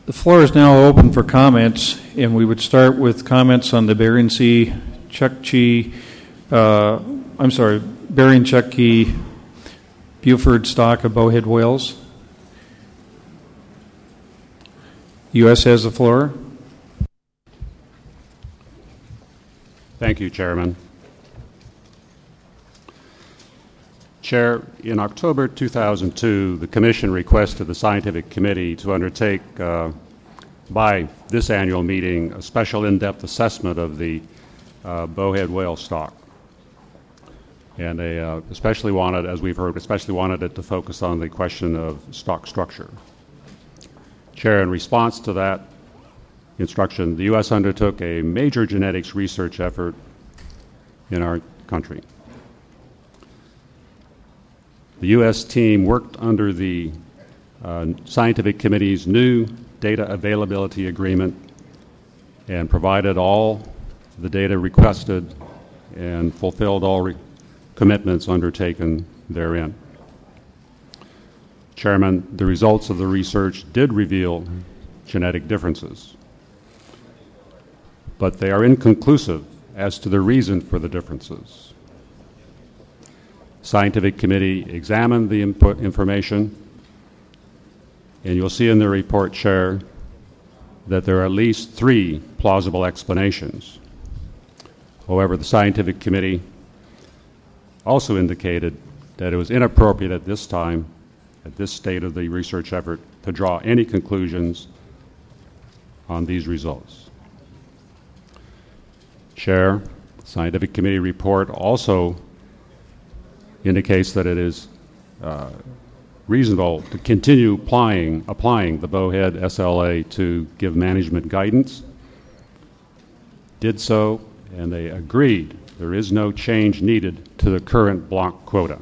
The floor is now open for comments, and we would start with comments on the Bering Chukchi Buford stock of bowhead whales. U.S. has the floor. Thank you, Chairman. Chair, in October 2002, the Commission requested the Scientific Committee to undertake, by this annual meeting, a special in-depth assessment of the bowhead whale stock. And they especially wanted, as we've heard, it to focus on the question of stock structure. Chair, in response to that instruction, the U.S. undertook a major genetics research effort in our country. The U.S. team worked under the Scientific Committee's new data availability agreement and provided all the data requested and fulfilled all commitments undertaken therein. Chairman, the results of the research did reveal genetic differences, but they are inconclusive as to the reason for the differences. Scientific Committee examined the input information, and you'll see in the report, Chair, that there are at least 3 plausible explanations. However, the Scientific Committee also indicated that it was inappropriate at this time, at this state of the research effort, to draw any conclusions on these results. Chair, the Scientific Committee report also indicates that it is reasonable to continue applying the bowhead SLA to give management guidance. Did so, and they agreed there is no change needed to the current block quota.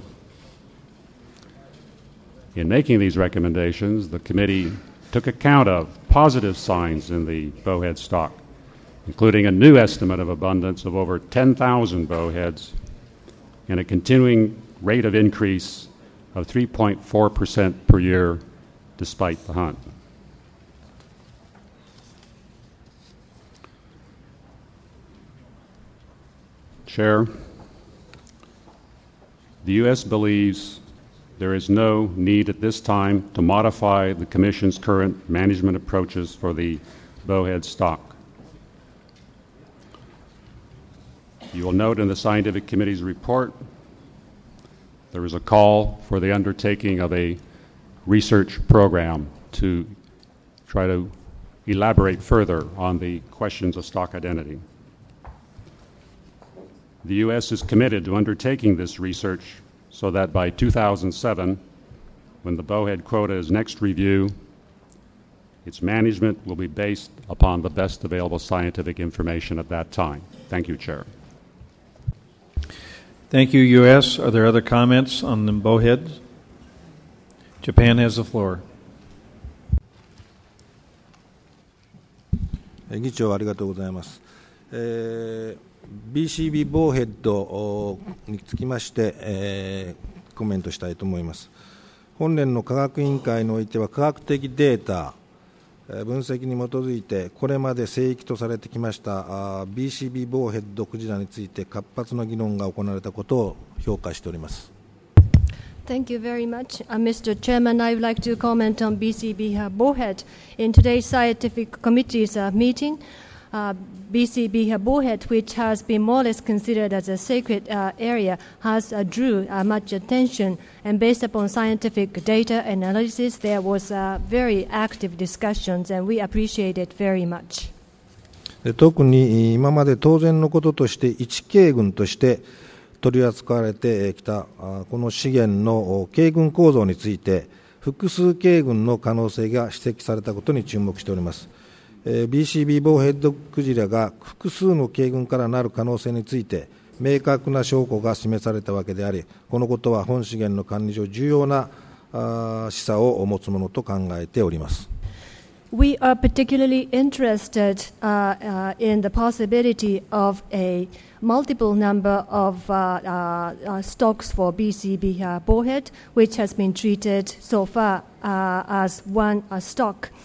In making these recommendations, the committee took account of positive signs in the bowhead stock, including a new estimate of abundance of over 10,000 bowheads and a continuing rate of increase of 3.4% per year despite the hunt. Chair, the U.S. believes there is no need at this time to modify the Commission's current management approaches for the bowhead stock. You will note in the Scientific Committee's report there is a call for the undertaking of a research program to try to elaborate further on the questions of stock identity. The U.S. is committed to undertaking this research so that by 2007, when the bowhead quota is next reviewed, its management will be based upon the best available scientific information at that time. Thank you, Chair. Thank you, U.S. Are there other comments on the bowheads? Japan has the floor. 議長ありがとうございます。BCB ボーヘッドにつきまして、コメントしたいと思います。本年の科学委員会においては科学的データ、分析に基づいてこれまで聖域とされてきましたBCB ボーヘッドクジラについて活発な議論が行われたことを評価しております。 Thank you very much. Mr. Chairman, I would like to comment on BCB bowhead. In today's scientific committee's meeting, BCB bowhead, which has been more or less considered as a sacred area, has drew much attention. And based upon scientific data analysis, there was very active discussions, and we appreciate it very much. 特に今まで当然のこととして一軽群として取り扱われてきたこの資源の軽群構造について複数軽群の可能性が指摘されたことに注目しております。BCB ボーヘッドクジラが複数の軽群からなる可能性について明確な証拠が示されたわけであり、このことは本資源の管理上重要な示唆を持つものと考えております。 We are particularly interested in the possibility of a multiple number of stocks for BCB bowhead, which has been treated so far as one stock.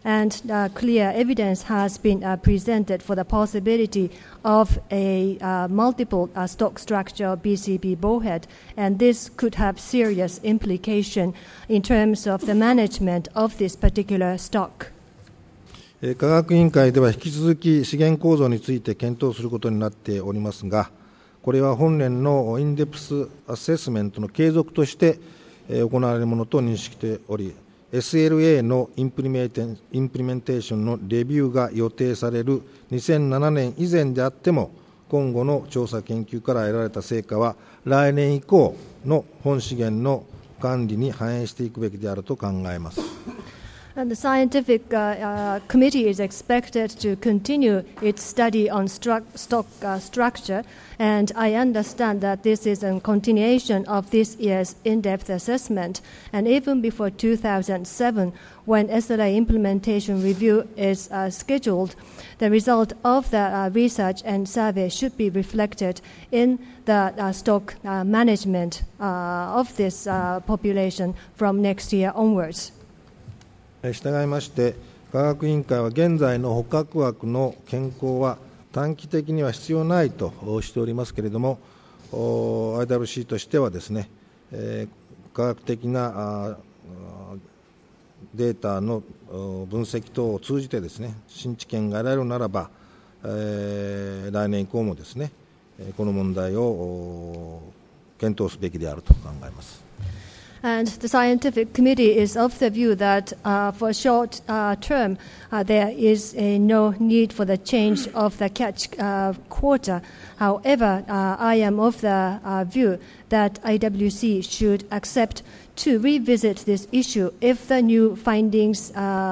and clear evidence has been presented for the possibility of a multiple stock structure of BCB bowhead, and this could have serious implication in terms of the management of this particular stock. 科学委員会では引き続き資源構造について検討することになっておりますが、これは本年のインデプスアセスメントの継続として行われるものと認識しており、SLA のインプリメンテーションのレビューが予定される2007年以前であっても、今後の調査研究から得られた成果は来年以降の本資源の管理に反映していくべきであると考えます。 And the scientific committee is expected to continue its study on stock structure, and I understand that this is a continuation of this year's in-depth assessment. And even before 2007, when SLA implementation review is scheduled, the result of the research and survey should be reflected in the stock management of this population from next year onwards. 従いまして科学委員会は現在の捕獲枠の変更は短期的には必要ないとしておりますけれども、IWC としてはですね、科学的なデータの分析等を通じてですね、新知見が得られるならば、来年以降もですね、この問題を検討すべきであると考えます。 And the scientific committee is of the view that for short term there is no need for the change of the catch quota. However, I am of the view that IWC should accept to revisit this issue if the new findings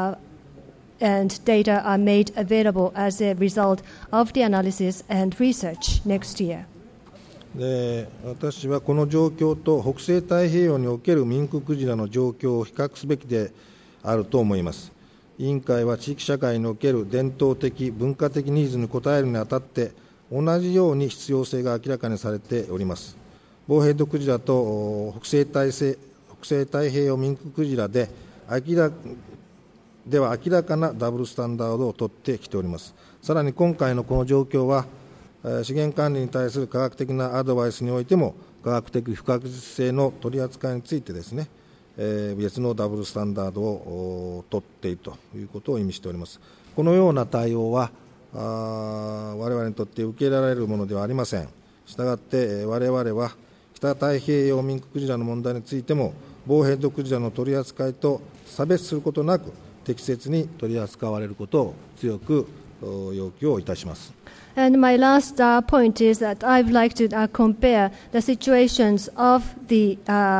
and data are made available as a result of the analysis and research next year. で、私はこの状況と北西太平洋におけるミンククジラの状況を比較すべきであると思います。委員会は地域社会における伝統的文化的ニーズに応えるにあたって同じように必要性が明らかにされております。ボウヘッドクジラと北西太平洋ミンククジラで明らかなダブルスタンダードを取ってきております。さらに今回のこの状況は資源管理に対する科学的なアドバイスにおいても科学的不確実性の取り扱いについてですね、別のダブルスタンダードを取っているということを意味しております。このような対応は我々にとって受け入れられるものではありません。したがって我々は北太平洋ミンククジラの問題についてもボウヘッドクジラの取り扱いと差別することなく適切に取り扱われることを強く要求をいたします。 And my last point is that I would like to compare the situations of the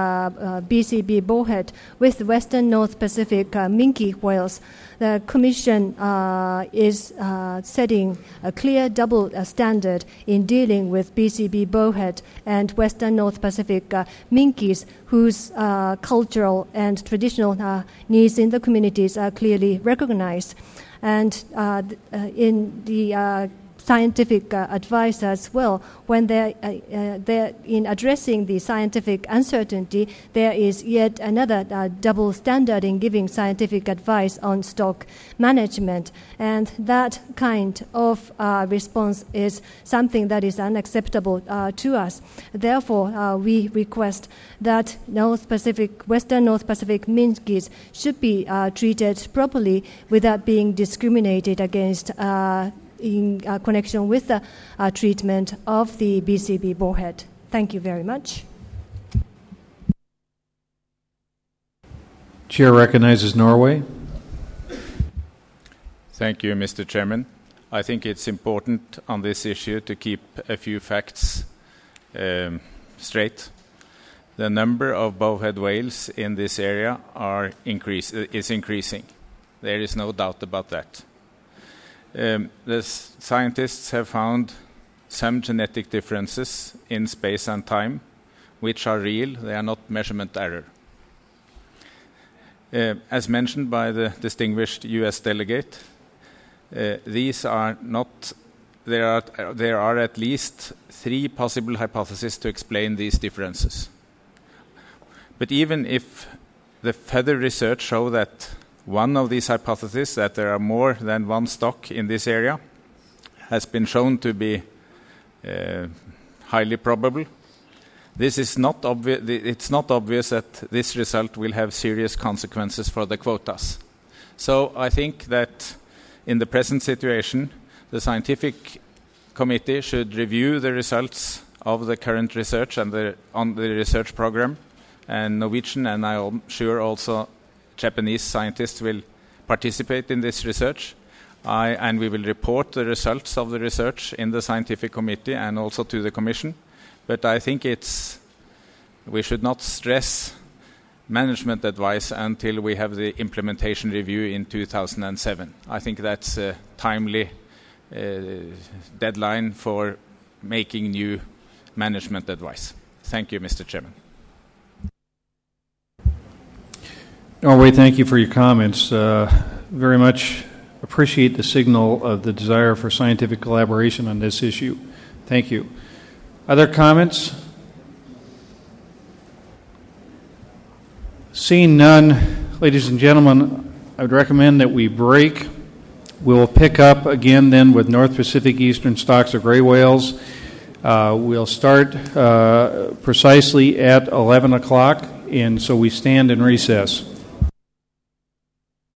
BCB bowhead with the Western North Pacific minke whales. The Commission is setting a clear double standard in dealing with BCB bowhead and Western North Pacific minkies, whose cultural and traditional needs in the communities are clearly recognized. And in the scientific advice as well, when they're in addressing the scientific uncertainty, there is yet another double standard in giving scientific advice on stock management, and that kind of response is something that is unacceptable to us. Therefore, we request that Western North Pacific minkies should be treated properly without being discriminated against in connection with the treatment of the BCB bowhead. Thank you very much. Chair recognizes Norway. Thank you, Mr. Chairman. I think it's important on this issue to keep a few facts straight. The number of bowhead whales in this area is increasing. There is no doubt about that. The scientists have found some genetic differences in space and time, which are real. They are not measurement error. As mentioned by the distinguished U.S. delegate, these are not. There are at least 3 possible hypotheses to explain these differences. But even if the further research show that One of these hypotheses, that there are more than one stock in this area, has been shown to be highly probable. This is not obvious. It's not obvious that this result will have serious consequences for the quotas. So I think that in the present situation, the scientific committee should review the results of the current research and on the research program, and Norwegian and I'm sure also Japanese scientists will participate in this research. And we will report the results of the research in the scientific committee and also to the Commission. But I think we should not stress management advice until we have the implementation review in 2007. I think that's a timely deadline for making new management advice. Thank you, Mr. Chairman. Norway, thank you for your comments. Very much appreciate the signal of the desire for scientific collaboration on this issue. Thank you. Other comments? Seeing none, ladies and gentlemen, I would recommend that we break. We'll pick up again then with North Pacific Eastern stocks of gray whales. We'll start precisely at 11 o'clock, and so we stand in recess.